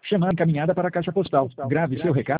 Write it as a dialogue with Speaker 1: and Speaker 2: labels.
Speaker 1: Chamada encaminhada para a caixa postal. Grave seu recado.